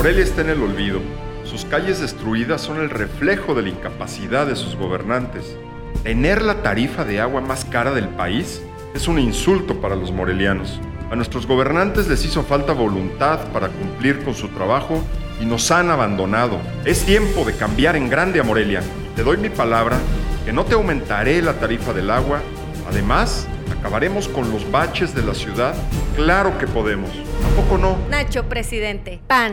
Morelia está en el olvido. Sus calles destruidas son el reflejo de la incapacidad de sus gobernantes. Tener la tarifa de agua más cara del país es un insulto para los morelianos. A nuestros gobernantes les hizo falta voluntad para cumplir con su trabajo y nos han abandonado. Es tiempo de cambiar en grande a Morelia. Te doy mi palabra que no te aumentaré la tarifa del agua. Además, acabaremos con los baches de la ciudad. Claro que podemos. ¿A poco no? Nacho, presidente. PAN.